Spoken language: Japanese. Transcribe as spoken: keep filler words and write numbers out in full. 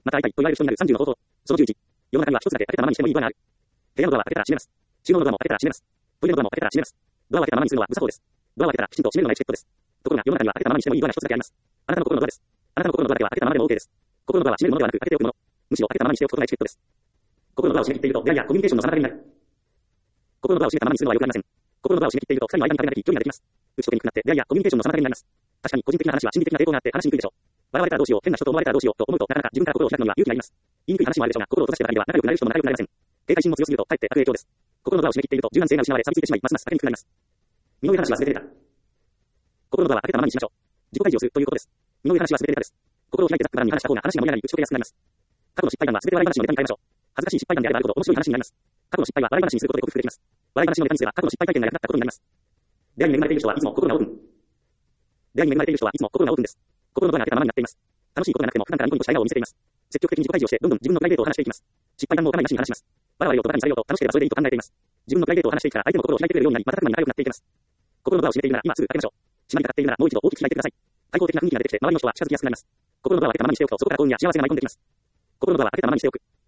また会いたいと言われる人になるさんじゅうの方法。そのじゅういち。世の中には一つだけ開けたままにしてもいいドアがある。部屋のドアは開けたら閉めます。収納のドアも開けたら閉めます。トイレのドアも開けたら閉めます。ドアを開けたままにするのは無作法です。ドアを開けたらきちんと閉めるのがエチケットです。ところが世の中には開けたままにしてもいいドアが一つだけあります。あなたの心のドアです。あなたの心のドアだけは開けたままでも OK です。心のドアは閉めるものではなく開けておくもの。むしろ開けたままにしておくことがエチケットです。心のドアを閉め切っていると出会いやコミュニケーションの妨げになる。心のドアを閉めたままにするのは良くありません。心のドアを閉め切っていると二人の間に壁ができ距離ができます。打ち解けにくくなって出会いやコミュニケーションの妨げになります。確かに個人的な話は心理的な抵抗があって話しにくいでしょう。笑われたらどうしよう、変な人と思われたらどうしようと思うとなかなか自分から心を開くには勇気がいります。言いにくい話もあるでしょうが、心を閉ざしてばかりでは仲良くなれる人も仲良くなれません。警戒心も強すぎるとかえって悪影響です。心のドアを閉め切っていると柔軟性が失われ錆びついてしまいますます開けにくくなります。身の上話は全て出た。心のドアは開けたままにしましょう。自己開示をするということです。身の上話は全て出たです。心を開いてざっくばらんに話した方が話が盛り上がり打ち解けやすくなります。過去の失敗談は全て笑い話のネタに変えましょう。恥ずかしい失敗談であればあるほど面白い話になります。過去の失敗は笑い話にすることで克服できます。笑い話のネタにすれば過去の失敗体験が役立ったことになります。出会いに恵まれている人はいつも心がオープン。出会いに恵まれている人はいつも心がオープンです。心のドアが開けたままになっています。楽しいことがなくても普段からニコニコした笑顔を見せています。積極的に自己開示をしてどんどん自分のプライベートを話していきます。失敗談もお構いなしに話します。笑われようとバカにされようと楽しければそれでいいと考えています。自分のプライベートを話していくから相手の心を開いてくれるようになり、瞬く間に仲良くなっていきます。心のドアを閉めているなら今すぐ開けましょう。閉まりかかっているならもう一度大きく開いてください。開放的な雰囲気が出てきて周りの人は近づきやすくなります。心のドアは開けたままにしておくとそこから幸運や幸せが舞い込んできます。心のドアは開けたままにしておく。